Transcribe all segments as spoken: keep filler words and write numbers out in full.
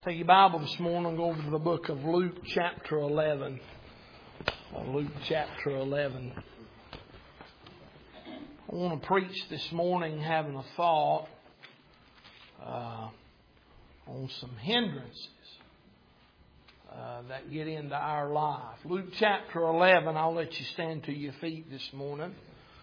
Take your Bible this morning and go over to the book of Luke chapter eleven. Luke chapter eleven. I want to preach this morning having a thought uh, on some hindrances uh, that get into our life. Luke chapter eleven, I'll let you stand to your feet this morning.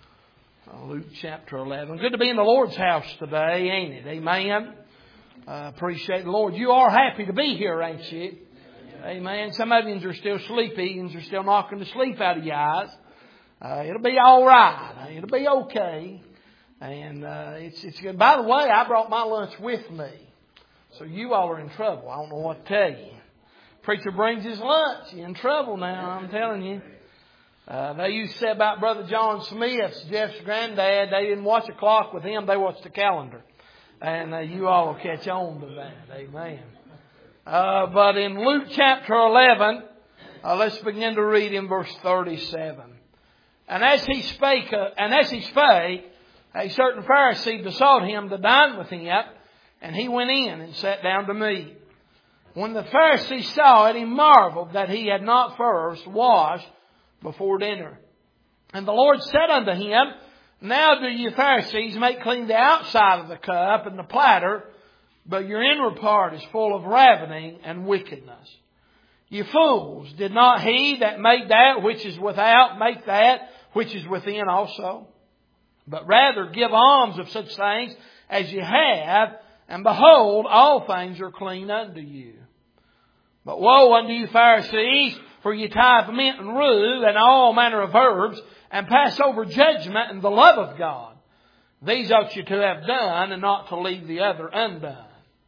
Uh, Luke chapter eleven. Good to be in the Lord's house today, ain't it? Amen. I uh, appreciate the Lord. You are happy to be here, ain't you? Amen. Some of you are still sleepy and you're still knocking the sleep out of your eyes. Uh, it'll be all right. It'll be okay. And uh, it's it's good. By the way, I brought my lunch with me, so you all are in trouble. I don't know what to tell you. Preacher brings his lunch. You're in trouble now. I'm telling you. Uh, they used to say about Brother John Smith, Jeff's granddad. They didn't watch a clock with him. They watched the calendar. And uh, you all will catch on to that. Amen. Uh, but in Luke chapter eleven, uh, let's begin to read in verse thirty-seven. And as he spake, uh, and as he spake, a certain Pharisee besought him to dine with him, and he went in and sat down to meat. When the Pharisee saw it, he marveled that he had not first washed before dinner. And the Lord said unto him, Now do you Pharisees make clean the outside of the cup and the platter, but your inward part is full of ravening and wickedness. You fools, did not he that made that which is without make that which is within also? But rather give alms of such things as you have, and behold, all things are clean unto you. But woe unto you Pharisees, for ye tithe mint and rue and all manner of herbs, and pass over judgment and the love of God. These ought you to have done, and not to leave the other undone.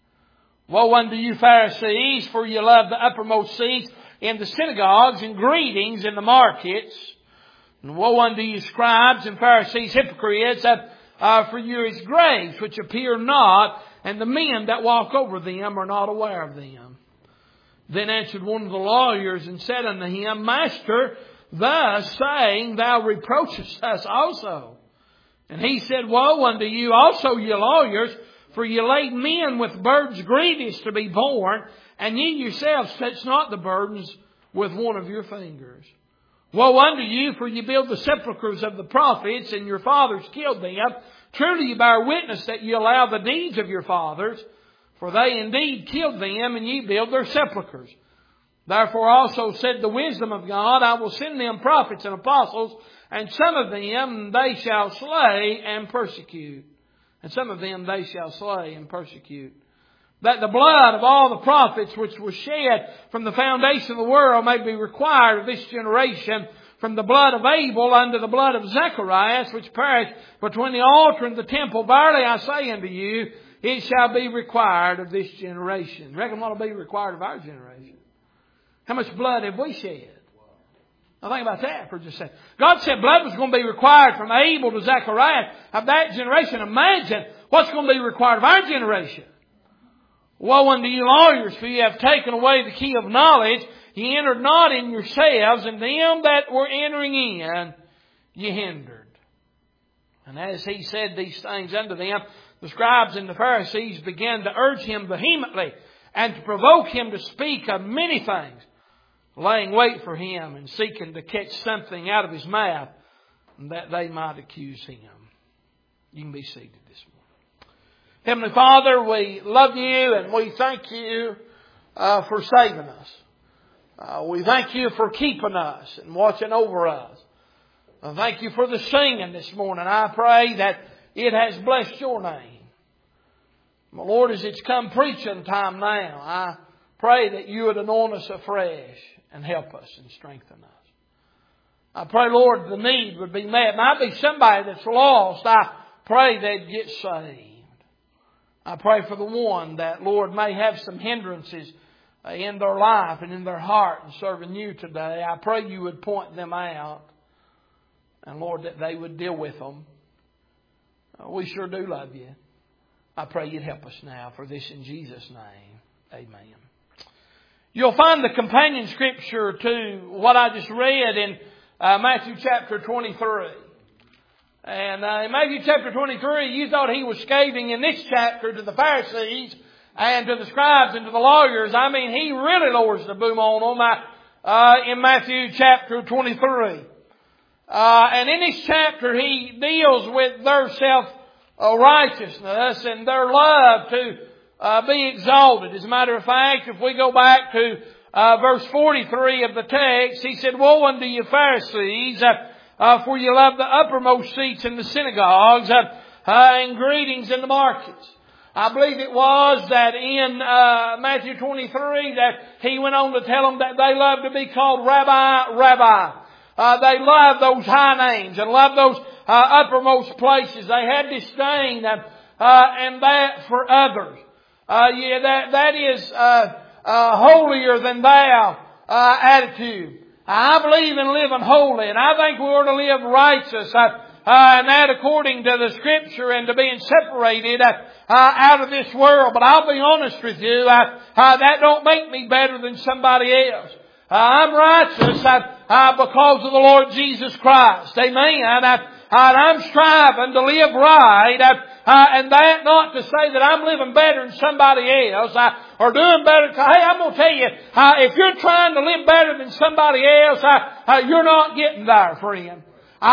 Woe unto you Pharisees, for you love the uppermost seats in the synagogues and greetings in the markets. And woe unto you scribes and Pharisees, hypocrites, that uh, for you is graves which appear not, and the men that walk over them are not aware of them. Then answered one of the lawyers and said unto him, Master, thus saying, thou reproachest us also. And he said, Woe unto you also, ye lawyers, for ye lade men with burdens grievous to be borne, and ye yourselves touch not the burdens with one of your fingers. Woe unto you, for ye build the sepulchres of the prophets, and your fathers killed them. Truly ye bear witness that ye allow the deeds of your fathers, for they indeed killed them, and ye build their sepulchres. Therefore also said the wisdom of God, I will send them prophets and apostles, and some of them they shall slay and persecute. And some of them they shall slay and persecute. That the blood of all the prophets which was shed from the foundation of the world may be required of this generation, from the blood of Abel unto the blood of Zacharias, which perished between the altar and the temple. Verily I say unto you, it shall be required of this generation. Reckon what will be required of our generation? How much blood have we shed? Now think about that for just a second. God said blood was going to be required from Abel to Zacharias of that generation. Imagine what's going to be required of our generation. Woe unto you lawyers, for you have taken away the key of knowledge. Ye entered not in yourselves, and them that were entering in ye hindered. And as he said these things unto them, the scribes and the Pharisees began to urge him vehemently and to provoke him to speak of many things, laying wait for him and seeking to catch something out of his mouth that they might accuse him. You can be seated this morning. Heavenly Father, we love you and we thank you uh, for saving us. Uh, we thank you for keeping us and watching over us. I thank you for the singing this morning. I pray that it has blessed your name. My Lord, as it's come preaching time now, I pray that you would anoint us afresh and help us and strengthen us. I pray, Lord, the need would be met. Might be somebody that's lost. I pray they'd get saved. I pray for the one that, Lord, may have some hindrances in their life and in their heart in serving you today. I pray you would point them out. And, Lord, that they would deal with them. We sure do love you. I pray you'd help us now for this in Jesus' name. Amen. You'll find the companion scripture to what I just read in uh, Matthew chapter twenty-three. And uh, in Matthew chapter twenty-three, you thought he was scathing in this chapter to the Pharisees and to the scribes and to the lawyers. I mean, he really lowers the boom on them uh, in Matthew chapter twenty-three. Uh, and in this chapter, he deals with their self-righteousness and their love to uh, be exalted. As a matter of fact, if we go back to uh, verse forty-three of the text, he said, "Woe unto you, Pharisees, uh, uh, for you love the uppermost seats in the synagogues, uh, uh, and greetings in the markets." I believe it was that in uh, Matthew twenty-three that he went on to tell them that they love to be called Rabbi, Rabbi. Uh, they loved those high names and loved those uh, uppermost places. They had disdain uh, uh, and that for others. Uh, yeah, that that is uh, uh, holier than thou uh, attitude. I believe in living holy, and I think we ought to live righteous, uh, uh, and that according to the Scripture, and to being separated uh, uh, out of this world. But I'll be honest with you, uh, uh, that don't make me better than somebody else. Uh, I'm righteous uh, uh, because of the Lord Jesus Christ. Amen. And, uh, and I'm striving to live right. Uh, uh, and that not to say that I'm living better than somebody else uh, or doing better. Hey, I'm going to tell you, uh, if you're trying to live better than somebody else, uh, uh, you're not getting there, friend.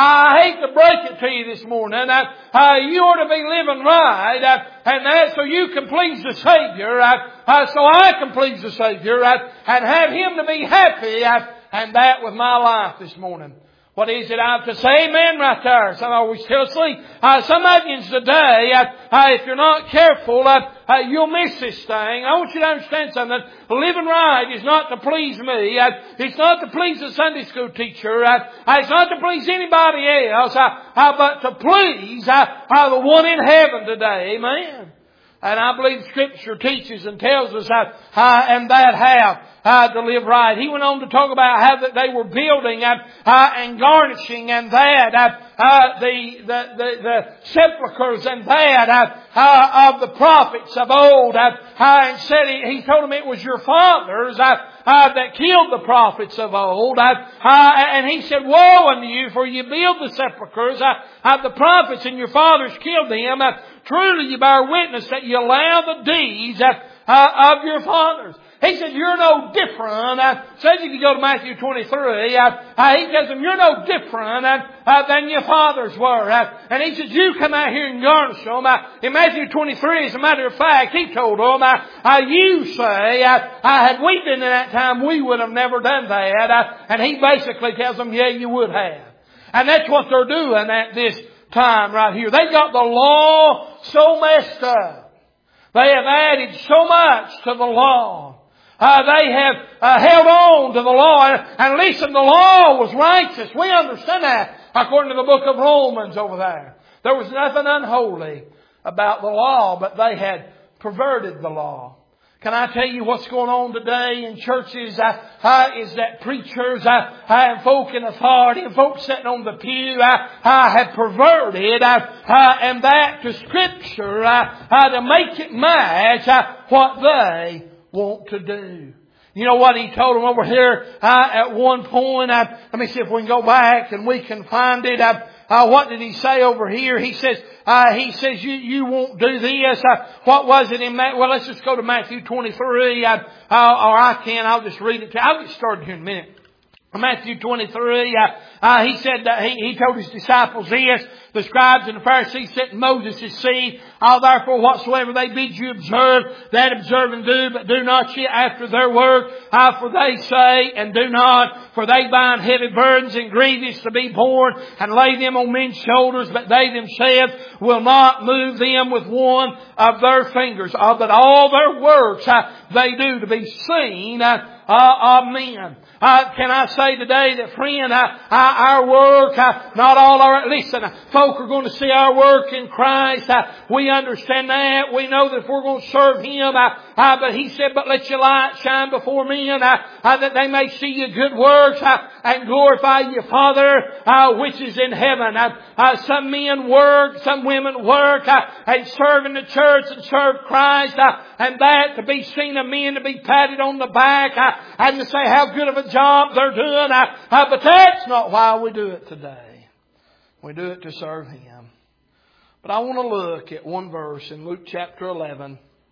I hate to break it to you this morning. Uh, uh, you ought to be living right, uh, and that so you can please the Savior, uh, uh, so I can please the Savior, uh, and have Him to be happy, uh, and that with my life this morning. What is it I have to say? Amen right there. Some are we still asleep. Uh, some of you today, uh, uh, if you're not careful, uh, uh, you'll miss this thing. I want you to understand something. Living right is not to please me. Uh, it's not to please the Sunday school teacher. Uh, uh, it's not to please anybody else. Uh, uh, but to please uh, uh, the one in heaven today. Amen. And I believe Scripture teaches and tells us how, uh, and that how uh, to live right. He went on to talk about how that they were building uh, uh, and garnishing and that uh, uh, the, the the the sepulchres and that uh, uh, of the prophets of old. Uh, uh, and said he, he told them it was your fathers uh, uh, that killed the prophets of old. Uh, uh, and he said, "Woe unto you, for you build the sepulchres uh, of the prophets, and your fathers killed them. Uh, Truly you bear witness that you allow the deeds uh, uh, of your fathers." He said, "You're no different." Uh, says if you go to Matthew twenty-three, uh, uh, he tells them, "You're no different uh, uh, than your fathers were." Uh, and he says, "You come out here and garnish them." Uh, in Matthew twenty-three, as a matter of fact, he told them, uh, uh, "You say, uh, uh, had we been in that time, we would have never done that." Uh, and he basically tells them, "Yeah, you would have." And that's what they're doing at this time right here. They got the law so messed up. They have added so much to the law. Uh, they have uh, held on to the law. And, and listen, the law was righteous. We understand that according to the book of Romans over there. There was nothing unholy about the law, but they had perverted the law. Can I tell you what's going on today in churches uh, uh, is that preachers uh, uh, and folk in authority and folks sitting on the pew uh, uh, have perverted uh, uh, and that to Scripture uh, uh, to make it match uh, what they want to do. You know what he told them over here uh, at one point? Uh, let me see if we can go back and we can find it. Uh, uh, what did he say over here? He says, Uh, he says, you, you won't do this. Uh, what was it in Matthew? Well, let's just go to Matthew twenty-three. Uh, uh, or I can. I'll just read it to you. I'll get started here in a minute. Matthew twenty-three, uh, uh, he said that he, he told his disciples this, the scribes and the Pharisees sit in Moses' seat. All therefore whatsoever they bid you observe, that observe and do, but do not ye after their work. Uh, for they say and do not, for they bind heavy burdens and grievous to be borne, and lay them on men's shoulders, but they themselves will not move them with one of their fingers. Uh, but all their works uh, they do to be seen uh, uh, of men. Uh, can I say today that, friend, uh, uh, our work, uh, not all our, listen, uh, folk are going to see our work in Christ. Uh, we understand that. We know that if we're going to serve Him, uh, uh, but He said, but let your light shine before men, uh, uh, that they may see your good works, uh, and glorify your Father, uh, which is in heaven. Uh, uh, some men work, some women work, uh, and serve in the church and serve Christ, uh, and that to be seen of men, to be patted on the back, uh, and to say how good of a job they're doing. Uh, uh, but that's not why we do it today. We do it to serve Him. But I want to look at one verse in Luke chapter eleven.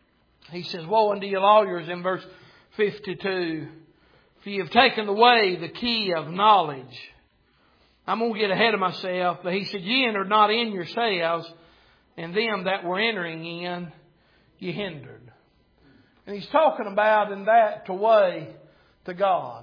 He says, woe unto you lawyers in verse fifty-two. For you have taken away the key of knowledge. I'm going to get ahead of myself. But he said, ye entered not in yourselves, and them that were entering in, ye hindered. And he's talking about in that the way to God.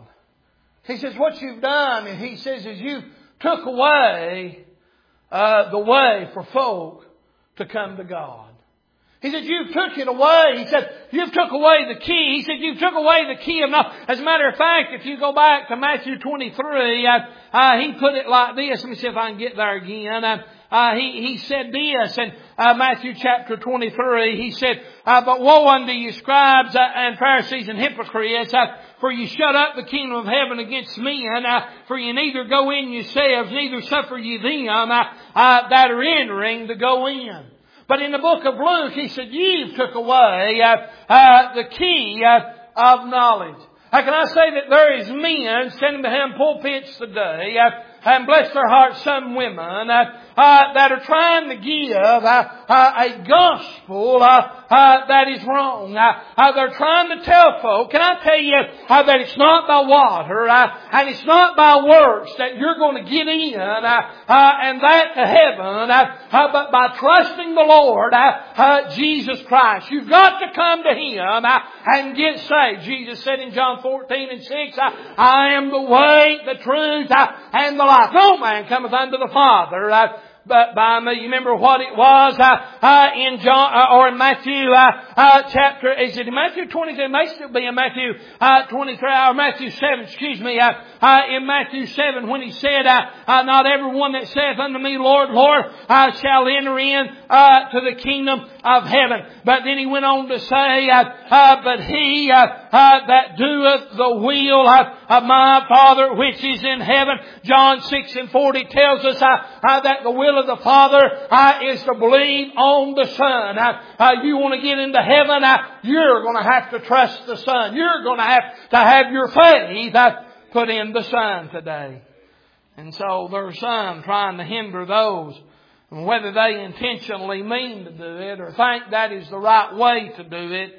He says, what you've done, and he says, is you took away uh, the way for folk to come to God. He said, you took it away. He said, you've took away the key. He said, you took away the key of knowledge. As a matter of fact, if you go back to Matthew twenty-three, uh, uh, he put it like this. Let me see if I can get there again. Uh, uh, he, he said this in uh, Matthew chapter twenty-three. He said, uh, but woe unto you scribes uh, and Pharisees and hypocrites, uh, for you shut up the kingdom of heaven against men, uh, for you neither go in yourselves, neither suffer ye them uh, uh, that are entering to go in. But in the book of Luke, he said, ye took away uh, uh, the key uh, of knowledge. How can I say that there is men standing behind pulpits today, uh, and bless their hearts, some women, uh, uh, that are trying to give uh, uh, a gospel uh, uh, that is wrong. Uh, uh, they're trying to tell folk, can I tell you uh, that it's not by water uh, and it's not by works that you're going to get in uh, uh, and that to heaven, uh, uh, but by trusting the Lord, uh, uh, Jesus Christ. You've got to come to Him uh, and get saved. Jesus said in John fourteen and six, uh, I am the way, the truth, uh, and the life. No man cometh unto the Father uh, but by me. You remember what it was uh, uh, in John uh, or in Matthew uh, uh, chapter? Is it in Matthew twenty-two? It may still be in Matthew uh, twenty-three or Matthew seven. Excuse me. Uh, uh, in Matthew seven, when he said, uh, uh, "Not every one that saith unto me, Lord, Lord, uh, shall enter in uh, to the kingdom of heaven." But then he went on to say, uh, uh, "But he uh, uh, that doeth the will uh, of my Father which is in heaven." John six and forty tells us uh, uh, that the will of the Father uh, is to believe on the Son. Uh, uh, you want to get into heaven, uh, you're going to have to trust the Son. You're going to have to have your faith uh, put in the Son today. And so there are some trying to hinder those. And whether they intentionally mean to do it or think that is the right way to do it,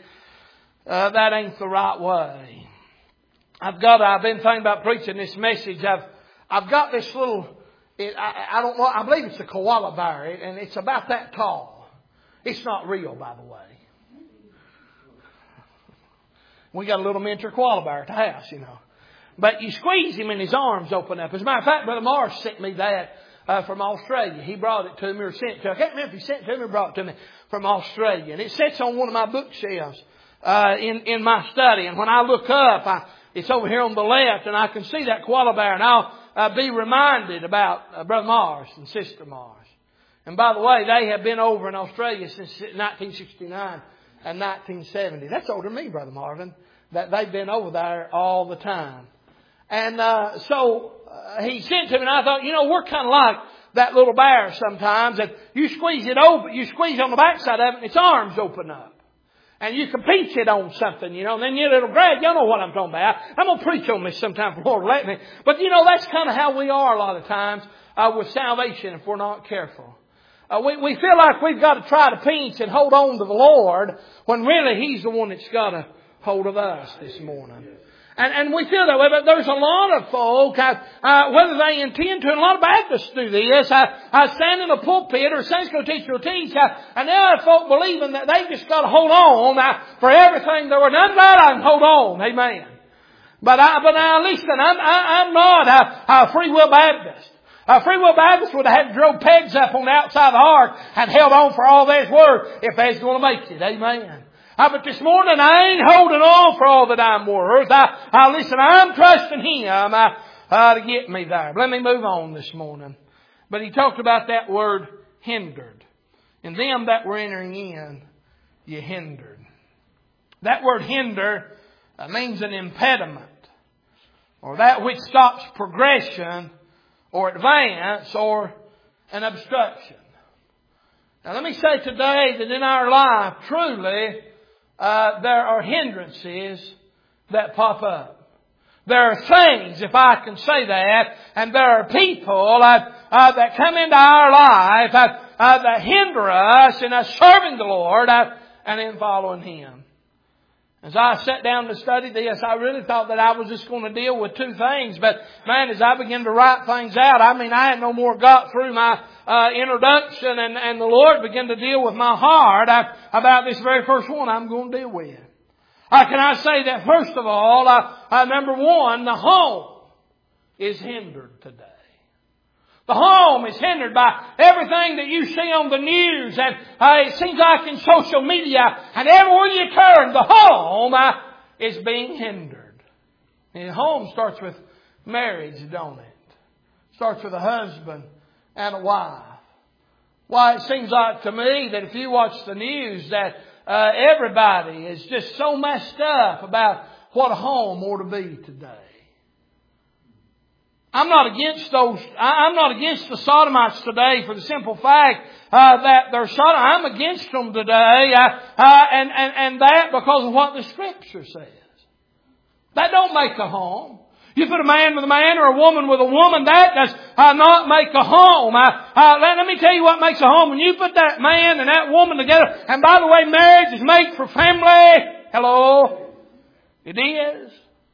uh, that ain't the right way. I've got, I've been thinking about preaching this message. I've, I've got this little, it, I, I don't know, I believe it's a koala bear, and it's about that tall. It's not real, by the way. We got a little miniature koala bear at the house, you know. But you squeeze him and his arms open up. As a matter of fact, Brother Morris sent me that uh, from Australia. He brought it to me or sent it to me. I can't remember if he sent it to me or brought it to me from Australia. And it sits on one of my bookshelves uh, in, in my study. And when I look up, I, it's over here on the left, and I can see that koala bear. And I'll uh, be reminded about uh, Brother Morris and Sister Morris. And by the way, they have been over in Australia since nineteen sixty-nine and nineteen seventy. That's older than me, Brother Marvin. That they've been over there all the time. And uh, so uh, he sent to me, and I thought, you know, we're kind of like that little bear sometimes. That you squeeze it open, you squeeze on the backside of it, and its arms open up. And you can pinch it on something, you know, and then it'll grab. Y'all know what I'm talking about. I'm going to preach on this sometime if the Lord will let me. But, you know, that's kind of how we are a lot of times uh, with salvation if we're not careful. Uh, we, we feel like we've got to try to pinch and hold on to the Lord when really He's the one that's got a hold of us this morning. And, and we feel that way, but there's a lot of folk, uh, uh, whether they intend to, and a lot of Baptists do this, uh, uh, stand in a pulpit or a Sunday school teacher will teach, uh, and there are folk believing that they've just got to hold on uh, for everything. There were none of that, I can hold on. Amen. But I, but now listen, I'm, I, I'm not a, a free will Baptist. A free will Baptist would have had to drill pegs up on the outside of the ark and held on for all they's worth if they's going to make it. Amen. Uh, but this morning I ain't holding on for all that I'm worth. I, I listen, I'm trusting Him uh, uh, to get me there. But let me move on this morning. But he talked about that word hindered. And them that were entering in, you hindered. That word hinder uh, means an impediment, or that which stops progression or advance or an obstruction. Now let me say today that in our life, truly, Uh, there are hindrances that pop up. There are things, if I can say that, and there are people uh, uh, that come into our life uh, uh, that hinder us in us serving the Lord uh, and in following Him. As I sat down to study this, I really thought that I was just going to deal with two things. But man, as I began to write things out, I mean, I had no more got through my uh, introduction, and, and the Lord began to deal with my heart I, about this very first one I'm going to deal with. Uh, can I say that first of all, uh, uh, number one, the home is hindered today. The home is hindered by everything that you see on the news, and uh, it seems like in social media, and everywhere you turn, the home uh, is being hindered. And home starts with marriage, don't it? Starts with a husband and a wife. Why, it seems like to me that if you watch the news, that uh, everybody is just so messed up about what a home ought to be today. I'm not against those, I'm not against the sodomites today for the simple fact uh, that they're sodom. I'm against them today, uh, uh, and, and, and that because of what the Scripture says. That don't make a home. You put a man with a man or a woman with a woman, that does uh, not make a home. Uh, uh, let, let me tell you what makes a home. When you put that man and that woman together, and by the way, marriage is made for family. Hello? It is.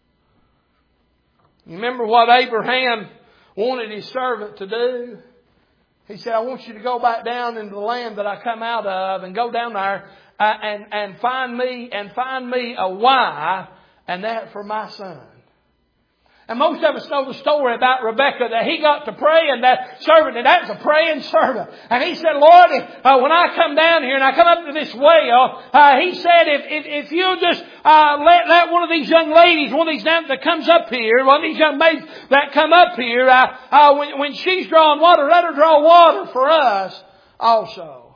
You remember what Abraham wanted his servant to do? He said, I want you to go back down into the land that I come out of and go down there uh, and, and find me and find me a wife, and that for my son. And most of us know the story about Rebekah, that he got to pray, and that servant, and that was a praying servant. And he said, Lord, if, uh, when I come down here and I come up to this well, uh, he said, if, if, if you just uh, let, let one of these young ladies, one of these that comes up here, one of these young maids that come up here, uh, uh, when, when she's drawing water, let her draw water for us also.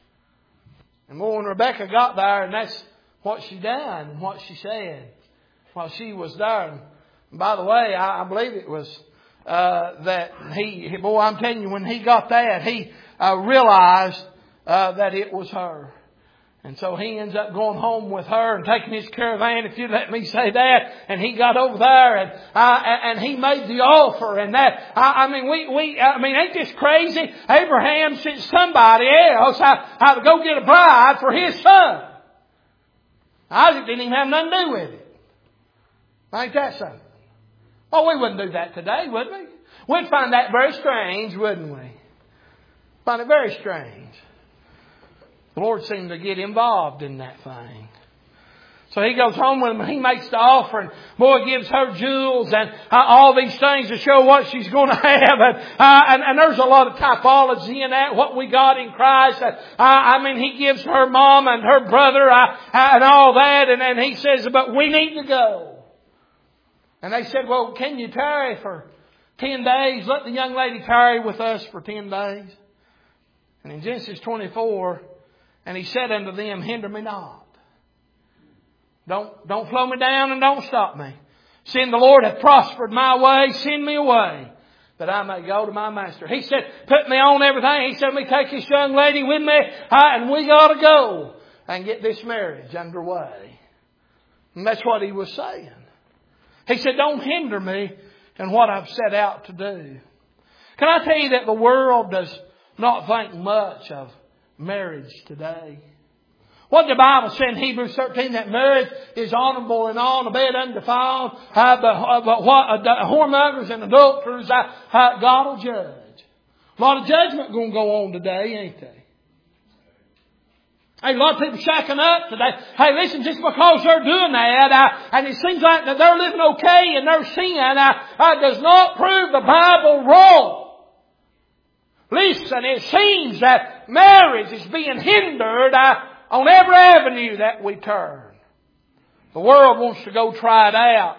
And well, when Rebekah got there, and that's what she done, and what she said while she was there. By the way, I believe it was uh, that he, boy, I'm telling you, when he got that, he uh, realized uh, that it was her. And so he ends up going home with her and taking his caravan, if you let me say that. And he got over there and uh, and he made the offer. And that, I, I mean, we, we, I mean, ain't this crazy? Abraham sent somebody else out to go get a bride for his son. Isaac didn't even have nothing to do with it. Ain't that something? Oh, we wouldn't do that today, would we? We'd find that very strange, wouldn't we? Find it very strange. The Lord seemed to get involved in that thing. So he goes home with him and he makes the offer, and boy, gives her jewels and uh, all these things to show what she's going to have. And, uh, and, and there's a lot of typology in that, what we got in Christ. Uh, I mean, he gives her mom and her brother uh, and all that, and, and he says, but we need to go. And they said, well, can you tarry for ten days? Let the young lady tarry with us for ten days. And in Genesis twenty-four, and he said unto them, hinder me not. Don't, don't flow me down and don't stop me. Seeing the Lord hath prospered my way, send me away, that I may go to my master. He said, put me on everything. He said, let me take this young lady with me, uh, and we got to go and get this marriage underway. And that's what he was saying. He said, don't hinder me in what I've set out to do. Can I tell you that the world does not think much of marriage today? What the Bible said in Hebrews thirteen, that marriage is honorable and all, a bed undefiled, uh, but, uh, but what uh, whoremongers and adulterers, uh, uh, God will judge. A lot of judgment going to go on today, ain't they? Hey, a lot of people shacking up today. Hey, listen, just because they're doing that, uh, and it seems like that they're living okay in their sin, uh, uh, does not prove the Bible wrong. Listen, it seems that marriage is being hindered uh, on every avenue that we turn. The world wants to go try it out.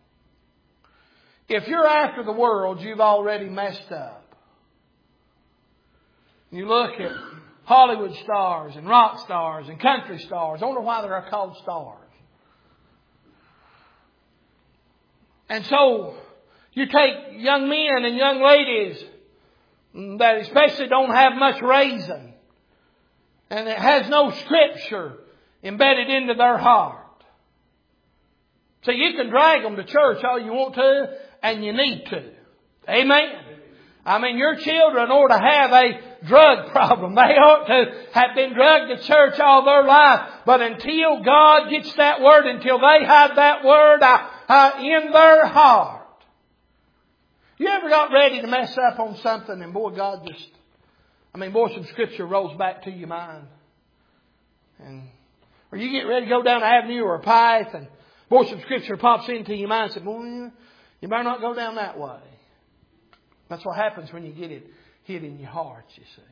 If you're after the world, you've already messed up. You look at Hollywood stars and rock stars and country stars. I wonder why they're called stars. And so you take young men and young ladies that especially don't have much raising, and it has no Scripture embedded into their heart. So you can drag them to church all you want to, and you need to. Amen. I mean, your children ought to have a drug problem. They ought to have been drugged to church all their life. But until God gets that Word, until they have that Word uh, uh, in their heart. You ever got ready to mess up on something and boy, God just, I mean, boy, some Scripture rolls back to your mind. And, or you get ready to go down an avenue or a path and boy, some Scripture pops into your mind and says, boy, you better not go down that way. That's what happens when you get it hit in your heart, you see.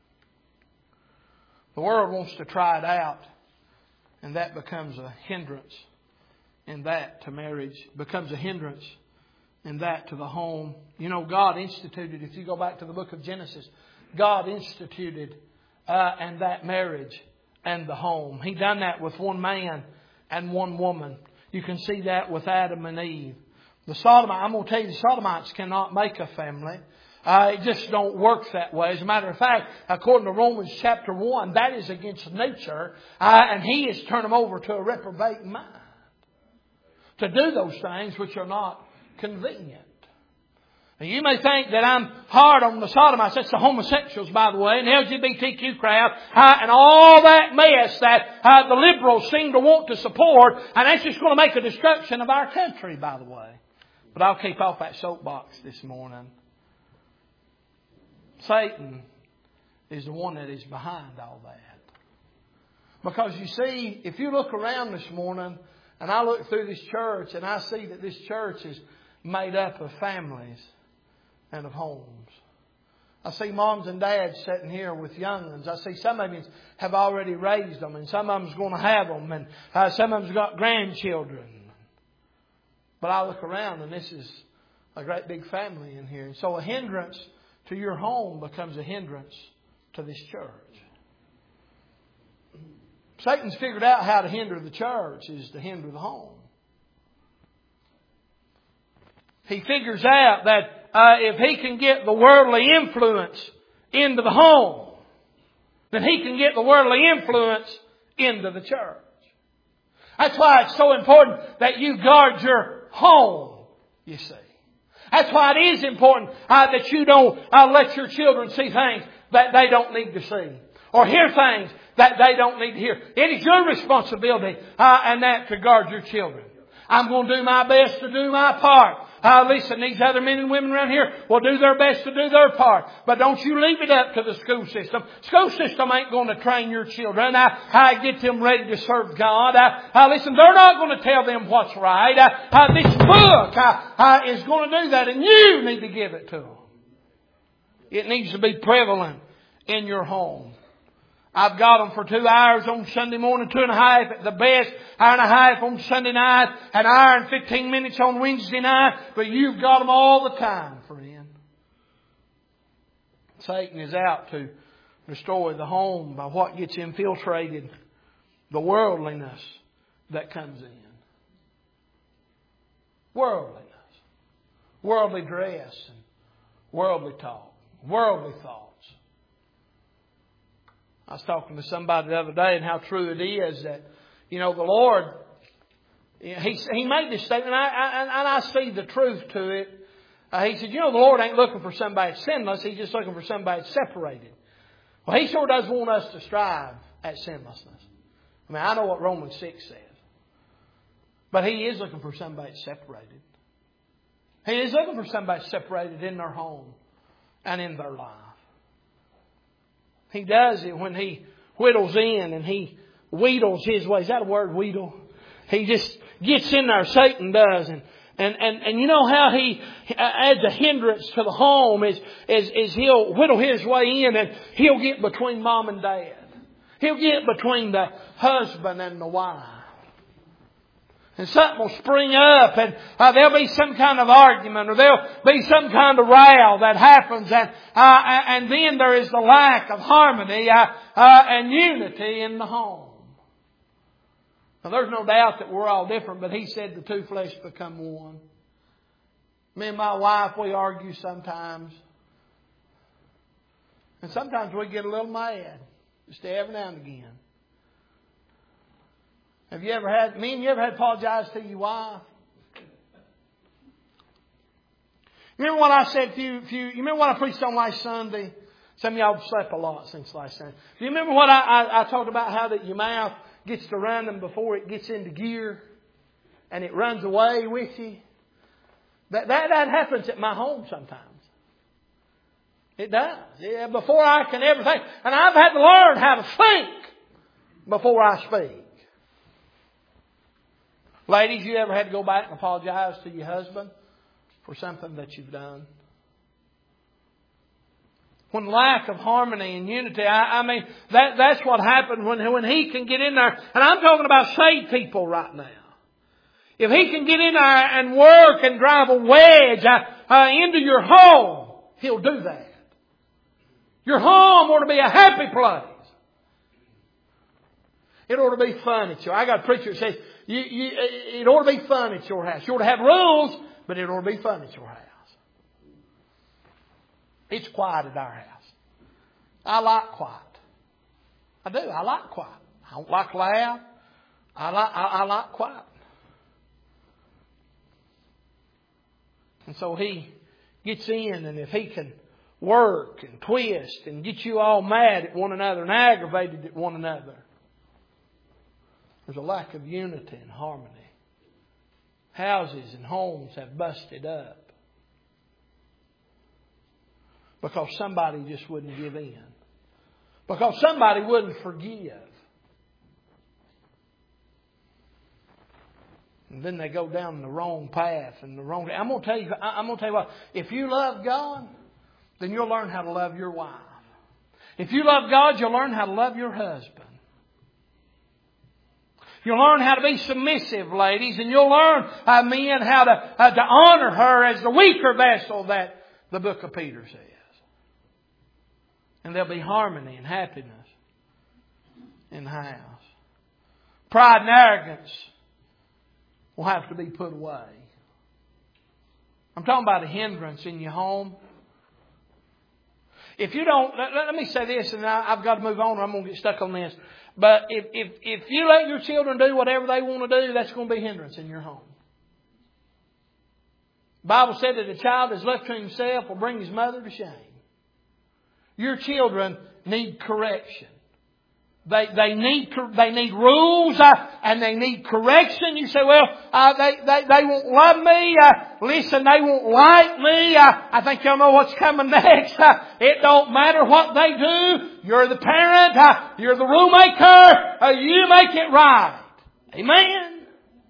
The world wants to try it out, and that becomes a hindrance. And that to marriage becomes a hindrance. And that to the home. You know, God instituted, if you go back to the book of Genesis, God instituted uh, and that marriage and the home. He done that with one man and one woman. You can see that with Adam and Eve. The Sodomites, I'm going to tell you, the Sodomites cannot make a family. Uh, it just don't work that way. As a matter of fact, according to Romans chapter one, that is against nature. Uh, and He has turned them over to a reprobate mind. To do those things which are not convenient. Now, you may think that I'm hard on the Sodomites. That's the homosexuals, by the way, and the L G B T Q crowd, uh, and all that mess that uh, the liberals seem to want to support, and that's just going to make a destruction of our country, by the way. But I'll keep off that soapbox this morning. Satan is the one that is behind all that. Because you see, if you look around this morning, and I look through this church, and I see that this church is made up of families and of homes. I see moms and dads sitting here with young ones. I see some of them have already raised them, and some of them's going to have them, and uh, some of them's got grandchildren. But I look around, and this is a great big family in here. And so a hindrance to your home becomes a hindrance to this church. Satan's figured out how to hinder the church is to hinder the home. He figures out that uh, if he can get the worldly influence into the home, then he can get the worldly influence into the church. That's why it's so important that you guard your home, you see. That's why it is important uh, that you don't uh, let your children see things that they don't need to see. Or hear things that they don't need to hear. It is your responsibility uh, and that to guard your children. I'm going to do my best to do my part. Uh, listen, these other men and women around here will do their best to do their part. But don't you leave it up to the school system. School system ain't going to train your children. I, I get them ready to serve God. I, I, listen, they're not going to tell them what's right. I, I, this book I, I, is going to do that, and you need to give it to them. It needs to be prevalent in your home. I've got them for two hours on Sunday morning, two and a half at the best, hour and a half on Sunday night, an hour and fifteen minutes on Wednesday night, but you've got them all the time, friend. Satan is out to destroy the home by what gets infiltrated, the worldliness that comes in. Worldliness. Worldly dress and worldly talk, worldly thoughts. I was talking to somebody the other day and how true it is that, you know, the Lord, He He made this statement, and I, I, and I see the truth to it. Uh, he said, you know, the Lord ain't looking for somebody that's sinless. He's just looking for somebody that's separated. Well, He sure does want us to strive at sinlessness. I mean, I know what Romans six says. But He is looking for somebody that's separated. He is looking for somebody separated in their home and in their life. He does it when He whittles in and He wheedles His way. Is that a word, wheedle? He just gets in there, Satan does. And and, and, and you know how He adds a hindrance to the home is, is, is He'll whittle His way in and He'll get between mom and dad. He'll get between the husband and the wife. And something will spring up and uh, there'll be some kind of argument or there'll be some kind of row that happens. And, uh, and then there is the lack of harmony uh, uh, and unity in the home. Now there's no doubt that we're all different, but He said the two flesh become one. Me and my wife, we argue sometimes. And sometimes we get a little mad. Just every now and again. Have you ever had, me and you ever had to apologize to your wife? Remember what I said to you, if you, you remember what I preached on last Sunday? Some of y'all have slept a lot since last time. Do you remember what I, I, I talked about, how that your mouth gets to running before it gets into gear and it runs away with you? That, that, that happens at my home sometimes. It does. Yeah, before I can ever think. And I've had to learn how to think before I speak. Ladies, you ever had to go back and apologize to your husband for something that you've done? When lack of harmony and unity, I, I mean, that, that's what happened when, when he can get in there. And I'm talking about saved people right now. If he can get in there and work and drive a wedge uh, uh, into your home, he'll do that. Your home ought to be a happy place. It ought to be fun at your. I got a preacher that says, you, you, it ought to be fun at your house. You ought to have rules, but it ought to be fun at your house. It's quiet at our house. I like quiet. I do. I like quiet. I don't like loud. I like, I, I like quiet. And so he gets in, and if he can work and twist and get you all mad at one another and aggravated at one another, there's a lack of unity and harmony. Houses and homes have busted up because somebody just wouldn't give in. Because somebody wouldn't forgive. And then they go down the wrong path and the wrong. I'm going to tell you. I'm going to tell you what. If you love God, then you'll learn how to love your wife. If you love God, you'll learn how to love your husband. You'll learn how to be submissive, ladies, and you'll learn, uh, men, how to uh, to honor her as the weaker vessel that the book of Peter says. And there'll be harmony and happiness in the house. Pride and arrogance will have to be put away. I'm talking about a hindrance in your home. If you don't, let, let me say this, and I, I've got to move on or I'm going to get stuck on this. But if, if, if you let your children do whatever they want to do, that's going to be a hindrance in your home. The Bible said that a child that's left to himself will bring his mother to shame. Your children need correction. They they need they need rules uh, and they need correction. You say, well, uh, they they they won't love me. Uh, listen, they won't like me. Uh, I think y'all know what's coming next. Uh, it don't matter what they do. You're the parent. Uh, you're the rule maker. Uh, you make it right. Amen.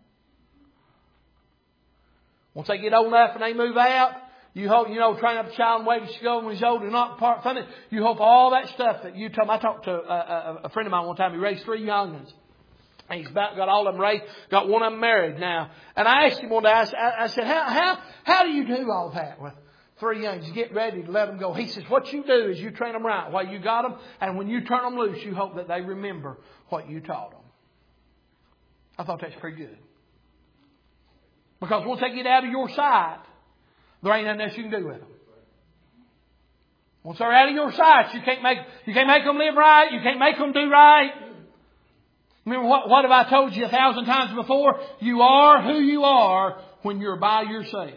Once they get old enough and they move out, you hope, you know, train up a child in the way he should go when he's old and not depart from it. You hope all that stuff that you told me. I talked to a, a, a friend of mine one time. He raised three young ones. He's about got all of them raised. Got one of them married now. And I asked him one day, I, I said, how, how, how do you do all that with three young ones? You get ready to let them go. He says, what you do is you train them right while you got them. And when you turn them loose, you hope that they remember what you taught them. I thought that's pretty good. Because once they get out of your sight, there ain't nothing else you can do with them. Once they're out of your sight, you can't make you can't make them live right. You can't make them do right. Remember what, what have I told you a thousand times before? You are who you are when you're by yourself.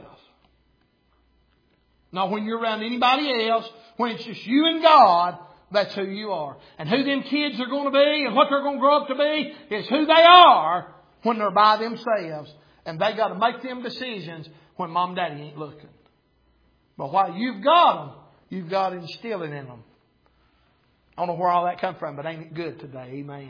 Not when you're around anybody else. When it's just you and God, that's who you are. And who them kids are going to be and what they're going to grow up to be is who they are when they're by themselves. And they got to make them decisions when mom and daddy ain't looking. But while you've got them, you've got instilling in them. I don't know where all that come from, but ain't it good today? Amen.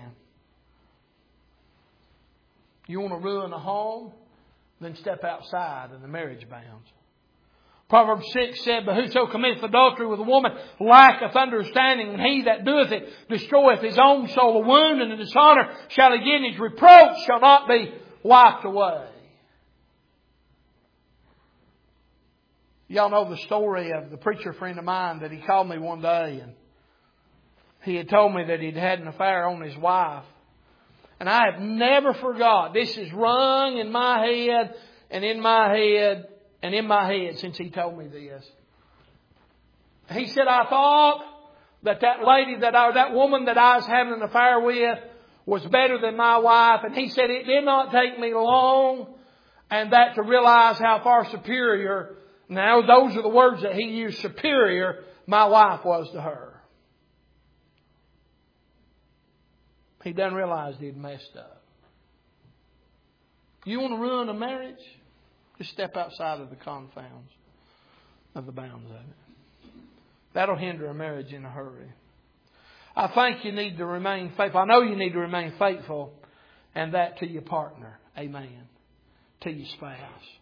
You want to ruin a home? Then step outside in the marriage bounds. Proverbs six said, but whoso committeth adultery with a woman lacketh understanding, and he that doeth it destroyeth his own soul. A wound and a dishonor shall he get, and his reproach shall not be wiped away. Y'all know the story of the preacher friend of mine that he called me one day, and he had told me that he'd had an affair on his wife. And I have never forgot. This has rung in my head and in my head and in my head since he told me this. He said, I thought that that lady that I, that woman that I was having an affair with was better than my wife. And he said, it did not take me long and that to realize how far superior. Now, those are the words that he used, superior, my wife was to her. He doesn't realize he'd messed up. You want to ruin a marriage? Just step outside of the confounds of the bounds of it. That'll hinder a marriage in a hurry. I think you need to remain faithful. I know you need to remain faithful, and that to your partner. Amen. To your spouse.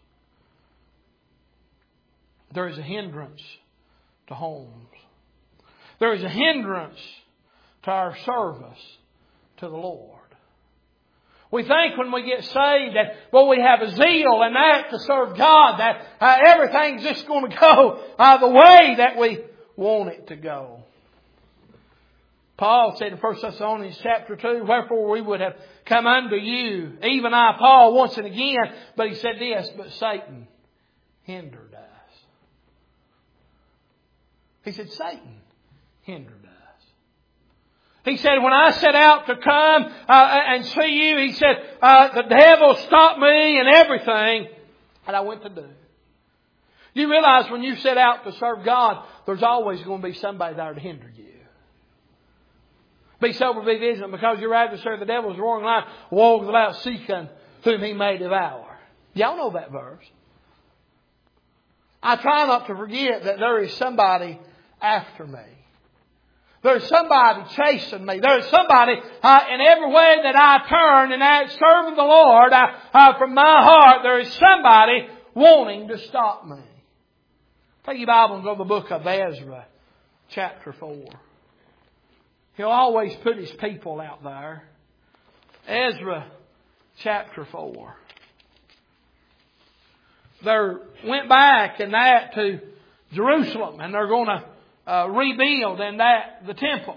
There is a hindrance to homes. There is a hindrance to our service to the Lord. We think when we get saved that, well, we have a zeal and that to serve God, that uh, everything's just going to go uh, the way that we want it to go. Paul said in First Thessalonians chapter two, wherefore we would have come unto you, even I, Paul, once and again. But he said this, but Satan hindered us. He said, Satan hindered us. He said, when I set out to come uh, and see you, he said, uh, the devil stopped me and everything that I went to do. You realize when you set out to serve God, there's always going to be somebody there to hinder you. Be sober, be vigilant, because your adversary, the devil, is roaring lion, walks about seeking whom he may devour. Y'all know that verse. I try not to forget that there is somebody after me. There's somebody chasing me. There's somebody uh, in every way that I turn and I serve the Lord uh, uh, from my heart. There is somebody wanting to stop me. Take your Bible and go to the book of Ezra, chapter four. He'll always put His people out there. Ezra, chapter four. They went back and that to Jerusalem, and they're going to Uh, rebuild in that the temple.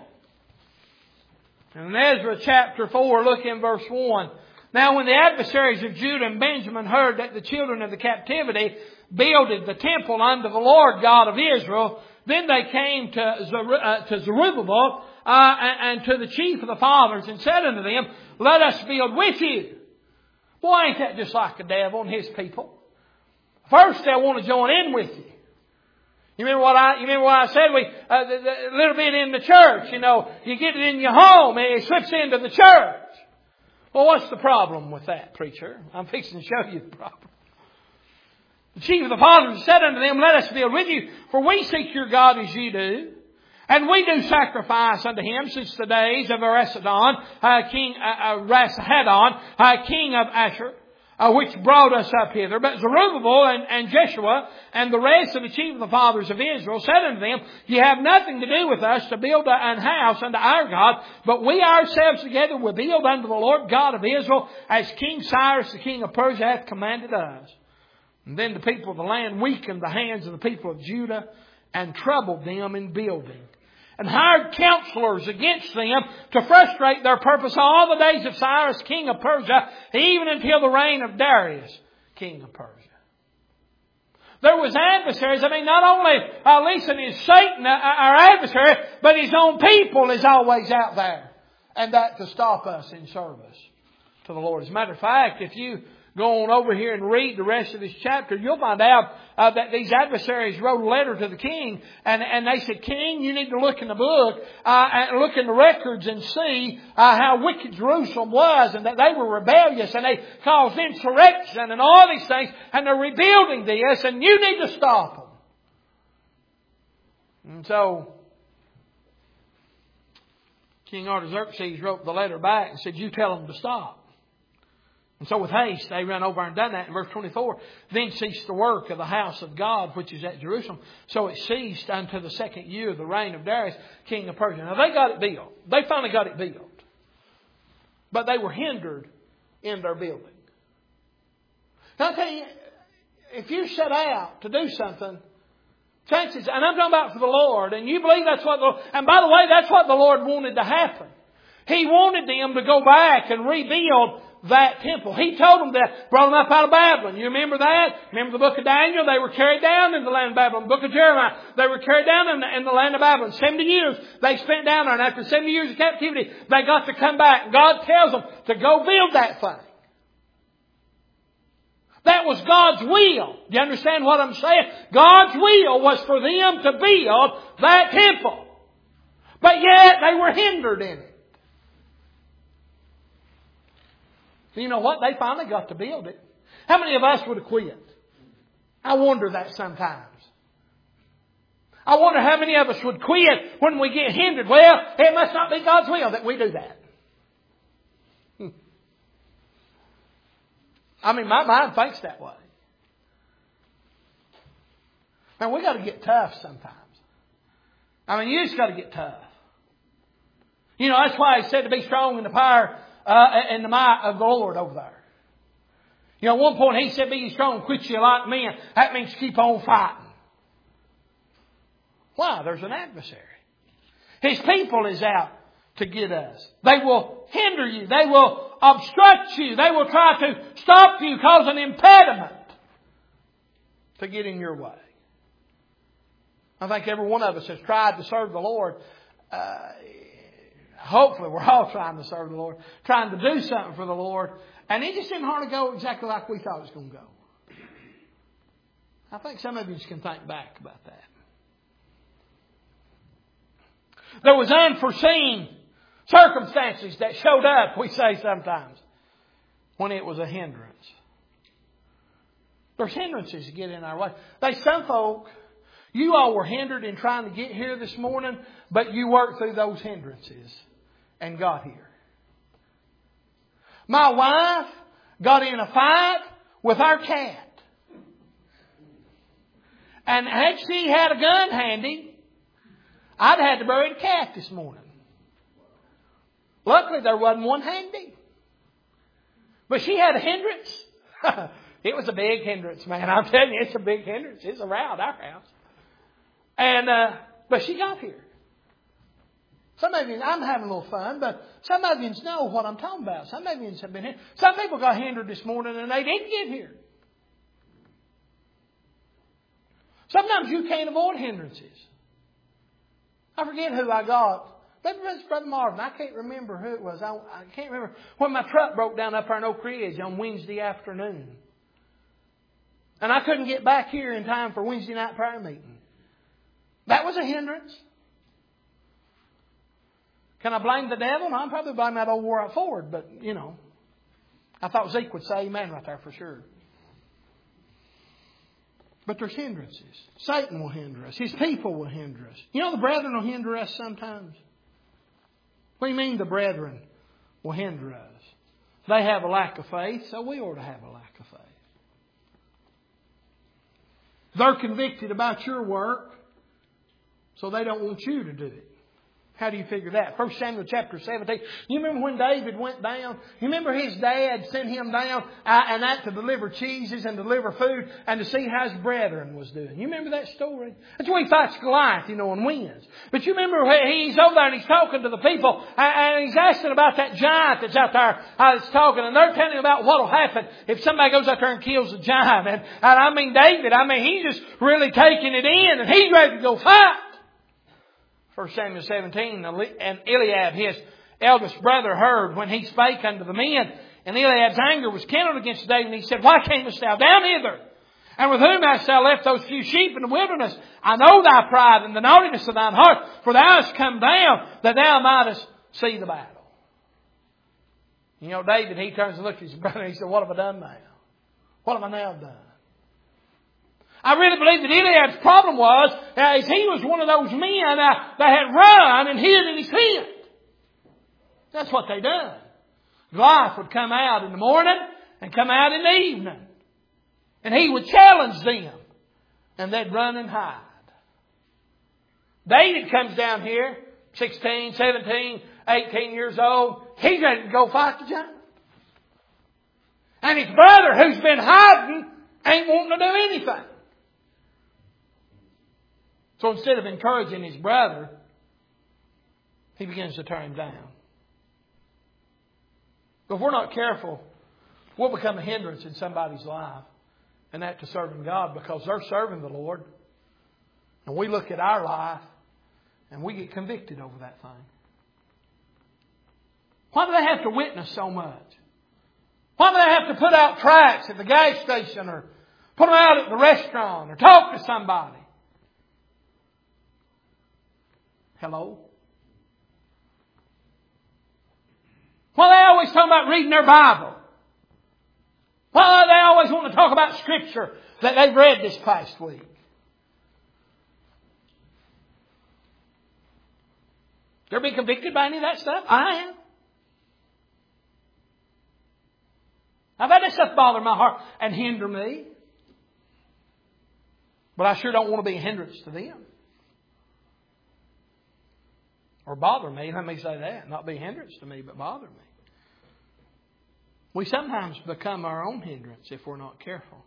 In Ezra chapter four, look in verse one. Now when the adversaries of Judah and Benjamin heard that the children of the captivity builded the temple unto the Lord God of Israel, then they came to, Zer- uh, to Zerubbabel uh, and, and to the chief of the fathers and said unto them, let us build with you. Boy, ain't that just like the devil and his people? First they'll want to join in with you. You remember what I, you remember what I said? We, uh, the, the, a little bit in the church, you know, you get it in your home and it slips into the church. Well, what's the problem with that, preacher? I'm fixing to show you the problem. The chief of the fathers said unto them, let us build with you, for we seek your God as ye do. And we do sacrifice unto Him since the days of Esarhaddon, uh, king, uh, uh, Esarhaddon, uh, king of Ashur. Uh, which brought us up hither. But Zerubbabel and, and Jeshua and the rest of the chief of the fathers of Israel said unto them, ye have nothing to do with us to build an house unto our God, but we ourselves together will build unto the Lord God of Israel, as King Cyrus the king of Persia hath commanded us. And then the people of the land weakened the hands of the people of Judah and troubled them in building, and hired counselors against them to frustrate their purpose all the days of Cyrus, king of Persia, even until the reign of Darius, king of Persia. There was adversaries. I mean, not only, uh, listen, is Satan uh, our adversary, but his own people is always out there. And that to stop us in service to the Lord. As a matter of fact, if you go on over here and read the rest of this chapter, you'll find out uh, that these adversaries wrote a letter to the king, and, and they said, King, you need to look in the book, uh, and look in the records and see uh, how wicked Jerusalem was, and that they were rebellious, and they caused insurrection and all these things, and they're rebuilding this, and you need to stop them. And so King Artaxerxes wrote the letter back and said, you tell them to stop. And so with haste, they ran over and done that. In verse twenty-four, then ceased the work of the house of God, which is at Jerusalem. So it ceased unto the second year of the reign of Darius, king of Persia. Now they got it built. They finally got it built. But they were hindered in their building. Now I'll tell you, if you set out to do something, chances, and I'm talking about for the Lord, and you believe that's what the, and by the way, that's what the Lord wanted to happen. He wanted them to go back and rebuild that temple. He told them that, brought them up out of Babylon. You remember that? Remember the book of Daniel? They were carried down in the land of Babylon. The book of Jeremiah, they were carried down in the, in the land of Babylon. Seventy years they spent down there. And after seventy years of captivity, they got to come back. God tells them to go build that thing. That was God's will. Do you understand what I'm saying? God's will was for them to build that temple. But yet they were hindered in it. You know what? They finally got to build it. How many of us would have quit? I wonder that sometimes. I wonder how many of us would quit when we get hindered. Well, it must not be God's will that we do that. Hmm. I mean, my mind thinks that way. Man, we got to get tough sometimes. I mean, you just got to get tough. You know, that's why He said to be strong in the power uh, and the might of the Lord over there. You know, at one point He said, be ye strong, quit ye like men. That means keep on fighting. Why? There's an adversary. His people is out to get us. They will hinder you. They will obstruct you. They will try to stop you, cause an impediment to get in your way. I think every one of us has tried to serve the Lord. Uh, hopefully we're all trying to serve the Lord. Trying to do something for the Lord. And it just didn't hardly go exactly like we thought it was going to go. I think some of you can think back about that. There was unforeseen circumstances that showed up, we say sometimes, when it was a hindrance. There's hindrances that get in our way. There's some folk, you all were hindered in trying to get here this morning, but you worked through those hindrances and got here. My wife got in a fight with our cat. And had she had a gun handy, I'd had to bury the cat this morning. Luckily, there wasn't one handy. But she had a hindrance. It was a big hindrance, man. I'm telling you, it's a big hindrance. It's around our house. And, uh, but she got here. Some of you, I'm having a little fun, but some of you know what I'm talking about. Some of you have been here. Some people got hindered this morning and they didn't get here. Sometimes you can't avoid hindrances. I forget who I got. Maybe it was Brother Marvin. I can't remember who it was. I, I can't remember when my truck broke down up there in Oak Ridge on Wednesday afternoon. And I couldn't get back here in time for Wednesday night prayer meeting. That was a hindrance. Can I blame the devil? No, I'm probably blaming that old wore out Ford, but, you know. I thought Zeke would say amen right there for sure. But there's hindrances. Satan will hinder us. His people will hinder us. You know the brethren will hinder us sometimes. What do you mean the brethren will hinder us? They have a lack of faith, so we ought to have a lack of faith. They're convicted about your work, so they don't want you to do it. How do you figure that? First Samuel chapter seventeen. You remember when David went down? You remember his dad sent him down uh, and that to deliver cheeses and deliver food and to see how his brethren was doing. You remember that story? That's where he fights Goliath, you know, and wins. But you remember he's over there and he's talking to the people and he's asking about that giant that's out there uh, that's talking. And they're telling him about what will happen if somebody goes out there and kills the giant. And, and I mean, David, I mean, he's just really taking it in and he's ready to go fight. First Samuel seventeen, and Eliab, his eldest brother, heard when he spake unto the men. And Eliab's anger was kindled against David. And he said, why camest thou down hither? And with whom hast thou left those few sheep in the wilderness? I know thy pride and the naughtiness of thine heart. For thou hast come down that thou mightest see the battle. You know, David, he turns and looks at his brother and he said, what have I done now? What have I now done? I really believe that Eliab's problem was uh, is he was one of those men uh, that had run and hid in his tent. That's what they done. Goliath would come out in the morning and come out in the evening. And he would challenge them. And they'd run and hide. David comes down here, sixteen, seventeen, eighteen years old. He's ready to go fight the giant. And his brother, who's been hiding, ain't wanting to do anything. So instead of encouraging his brother, he begins to tear him down. But if we're not careful, we'll become a hindrance in somebody's life. And that to serving God, because they're serving the Lord. And we look at our life and we get convicted over that thing. Why do they have to witness so much? Why do they have to put out tracts at the gas station or put them out at the restaurant or talk to somebody? Hello? Well, they always talk about reading their Bible. Why do they always want to talk about Scripture that they've read this past week? You ever been convicted by any of that stuff? I am. I've had that stuff bother my heart and hinder me. But I sure don't want to be a hindrance to them. Or bother me. Let me say that. Not be a hindrance to me, but bother me. We sometimes become our own hindrance if we're not careful.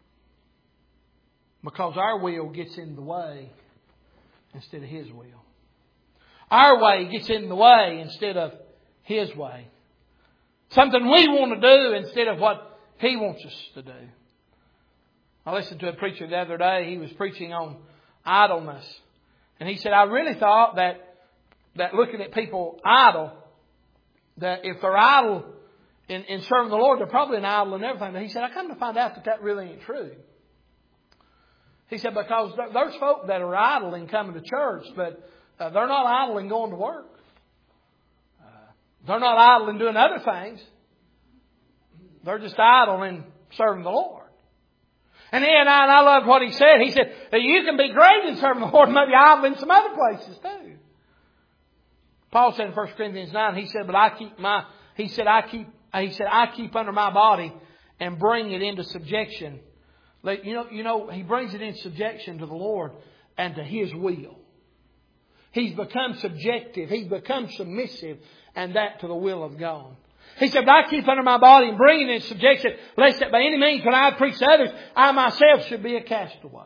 Because our will gets in the way instead of His will. Our way gets in the way instead of His way. Something we want to do instead of what He wants us to do. I listened to a preacher the other day. He was preaching on idleness. And he said, I really thought that that looking at people idle, that if they're idle in, in serving the Lord, they're probably an idle and everything. But he said, I come to find out that that really ain't true. He said, because there's folk that are idle in coming to church, but uh, they're not idle in going to work. Uh, they're not idle in doing other things. They're just idle in serving the Lord. And, he and, I, and I loved what he said. He said that you can be great in serving the Lord and maybe idle in some other places too. Paul said in First Corinthians nine, he said, but I keep my, he said, I keep, he said, I keep under my body and bring it into subjection. Like, you know, you know, he brings it in subjection to the Lord and to His will. He's become subjective. He's become submissive, and that to the will of God. He said, but I keep under my body and bring it in subjection, lest that by any means when I preach to others, I myself should be a castaway.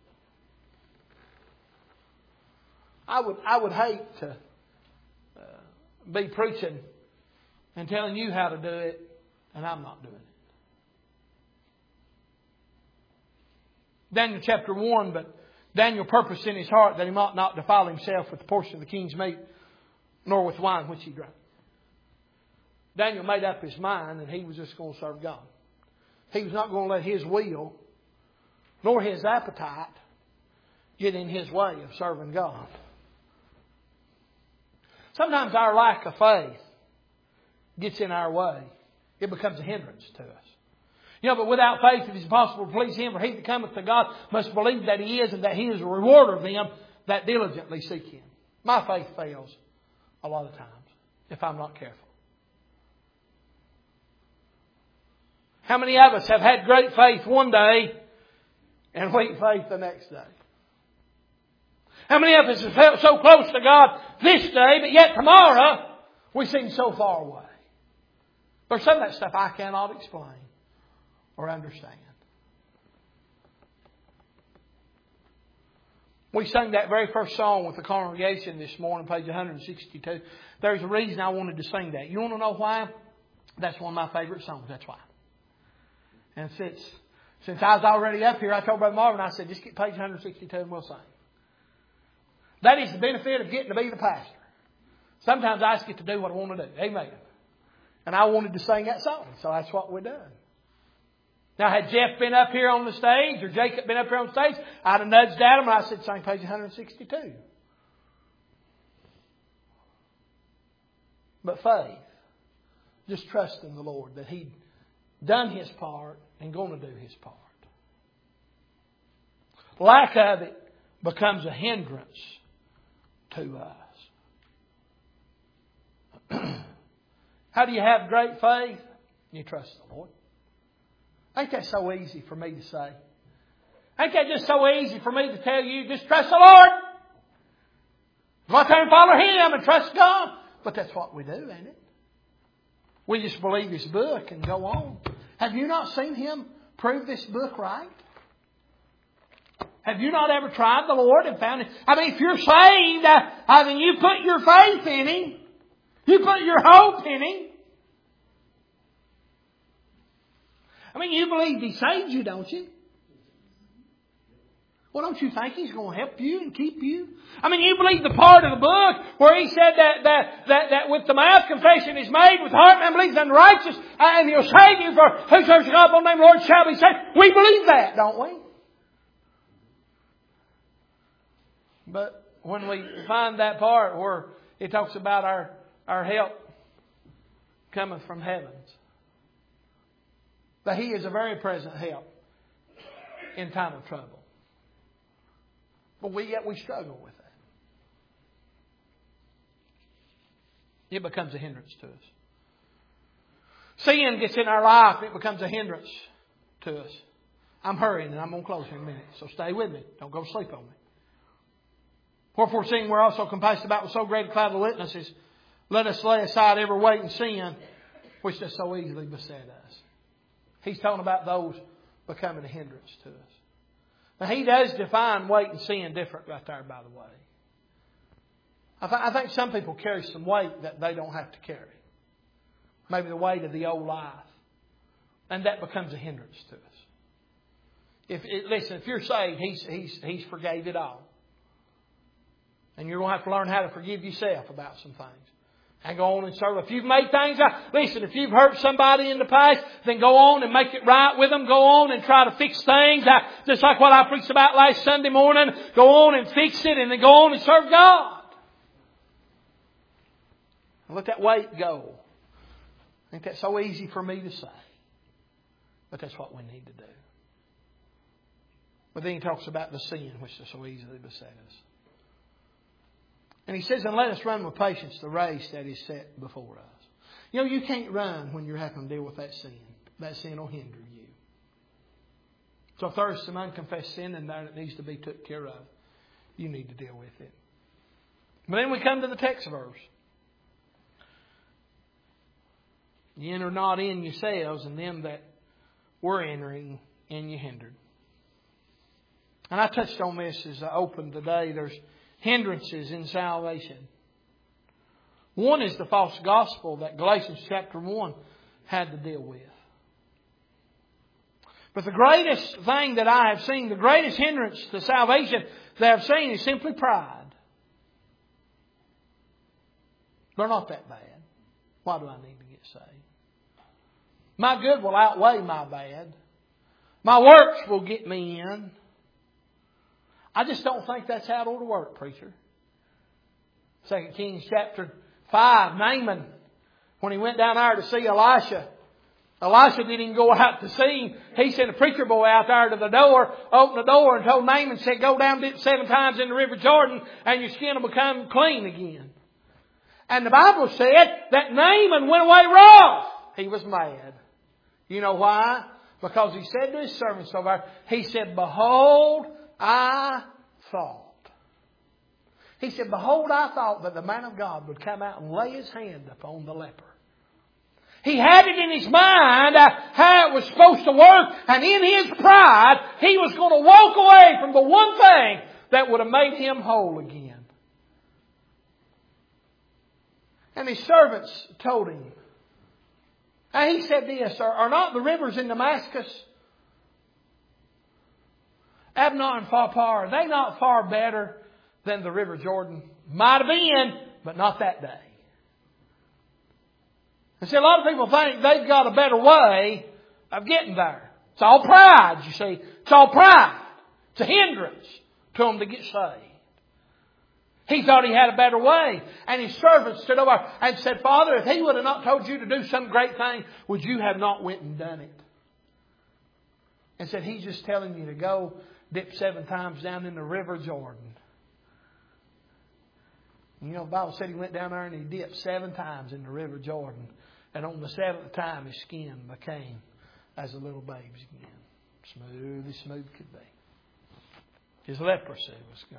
I would, I would hate to uh, be preaching and telling you how to do it, and I'm not doing it. Daniel chapter one, but Daniel purposed in his heart that he might not defile himself with the portion of the king's meat, nor with wine which he drank. Daniel made up his mind that he was just going to serve God. He was not going to let his will, nor his appetite, get in his way of serving God. Sometimes our lack of faith gets in our way. It becomes a hindrance to us. You know, but without faith it is impossible to please Him, for he that cometh to God must believe that He is, and that He is a rewarder of them that diligently seek Him. My faith fails a lot of times if I'm not careful. How many of us have had great faith one day and weak faith the next day? How many of us have felt so close to God this day, but yet tomorrow we seem so far away? There's some of that stuff I cannot explain or understand. We sang that very first song with the congregation this morning, page one sixty-two. There's a reason I wanted to sing that. You want to know why? That's one of my favorite songs. That's why. And since since I was already up here, I told Brother Marvin, I said, just get page one sixty-two and we'll sing. That is the benefit of getting to be the pastor. Sometimes I just get to do what I want to do. Amen. And I wanted to sing that song, so that's what we're doing. Now, had Jeff been up here on the stage, or Jacob been up here on the stage, I'd have nudged at him and I said, sing page one sixty-two. But faith, just trusting the Lord that He'd done His part and going to do His part. Lack of it becomes a hindrance to us. How do you have great faith? You trust the Lord. Ain't that so easy for me to say? Ain't that just so easy for me to tell you, just trust the Lord? Go out there and follow Him and trust God. But that's what we do, ain't it? We just believe His book and go on. Have you not seen Him prove this book right? Have you not ever tried the Lord and found Him? I mean, if you're saved, I mean, you put your faith in Him. You put your hope in Him. I mean, you believe He saved you, don't you? Well, don't you think He's going to help you and keep you? I mean, you believe the part of the book where He said that that that, that with the mouth confession is made, with the heart man believes unto righteous, and He'll save you, for whosoever shall call upon the name of the Lord shall be saved. We believe that, don't we? But when we find that part where it talks about our, our help coming from heavens, that He is a very present help in time of trouble. But we yet we struggle with that. It becomes a hindrance to us. Sin gets in our life, it becomes a hindrance to us. I'm hurrying and I'm going to close in a minute, so stay with me. Don't go to sleep on me. Wherefore, seeing we're also compassed about with so great a cloud of witnesses, let us lay aside every weight and sin which does so easily beset us. He's talking about those becoming a hindrance to us. Now, He does define weight and sin different right there, by the way. I, th- I think some people carry some weight that they don't have to carry. Maybe the weight of the old life. And that becomes a hindrance to us. If it, listen, if you're saved, He's, he's, he's forgave it all. And you're going to have to learn how to forgive yourself about some things. And go on and serve. If you've made things right, listen, if you've hurt somebody in the past, then go on and make it right with them. Go on and try to fix things. Just like what I preached about last Sunday morning. Go on and fix it and then go on and serve God. And let that weight go. I think that's so easy for me to say. But that's what we need to do. But then He talks about the sin which does so easily beset us. And He says, and let us run with patience the race that is set before us. You know, you can't run when you're having to deal with that sin. That sin will hinder you. So if there's some unconfessed sin in there that needs to be took care of, you need to deal with it. But then we come to the text verse. You enter not in yourselves, and them that were entering in you hindered. And I touched on this as I opened today. There's hindrances in salvation. One is the false gospel that Galatians chapter one had to deal with. But the greatest thing that I have seen, the greatest hindrance to salvation that I've seen is simply pride. They're not that bad. Why do I need to get saved? My good will outweigh my bad. My works will get me in. I just don't think that's how it ought to work, preacher. Second Kings chapter five, Naaman, when he went down there to see Elisha, Elisha didn't even go out to see him. He sent a preacher boy out there to the door, opened the door and told Naaman, said, go down dip seven times in the River Jordan and your skin will become clean again. And the Bible said that Naaman went away wroth. He was mad. You know why? Because he said to his servants over there, he said, behold, I thought. He said, behold, I thought that the man of God would come out and lay his hand upon the leper. He had it in his mind uh, how it was supposed to work. And in his pride, he was going to walk away from the one thing that would have made him whole again. And his servants told him. And he said this, are, are not the rivers in Damascus, Abnon and Pharpar, are they not far better than the River Jordan? Might have been, but not that day. And see, a lot of people think they've got a better way of getting there. It's all pride, you see. It's all pride. It's a hindrance to them to get saved. He thought he had a better way. And his servant stood over and said, Father, if he would have not told you to do some great thing, would you have not went and done it? And said, he's just telling you to go dip seven times down in the River Jordan. You know, the Bible said he went down there and he dipped seven times in the River Jordan. And on the seventh time, his skin became as a little babe's again. Smooth as smooth could be. His leprosy was gone.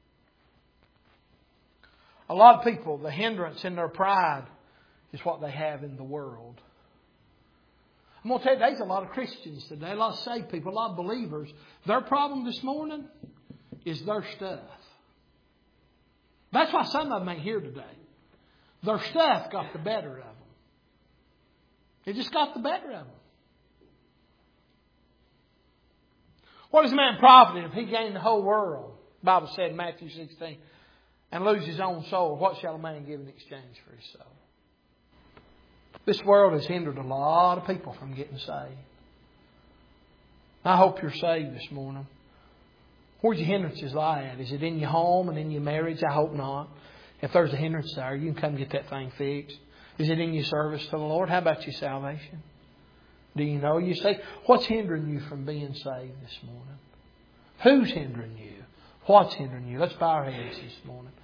A lot of people, the hindrance in their pride is what they have in the world. I'm going to tell you, there's a lot of Christians today, a lot of saved people, a lot of believers. Their problem this morning is their stuff. That's why some of them ain't here today. Their stuff got the better of them. It just got the better of them. What is a man profited if he gained the whole world? The Bible said in Matthew sixteen, and lose his own soul. What shall a man give in exchange for his soul? This world has hindered a lot of people from getting saved. I hope you're saved this morning. Where's your hindrances lie at? Is it in your home and in your marriage? I hope not. If there's a hindrance there, you can come get that thing fixed. Is it in your service to the Lord? How about your salvation? Do you know? You say, what's hindering you from being saved this morning? Who's hindering you? What's hindering you? Let's bow our heads this morning.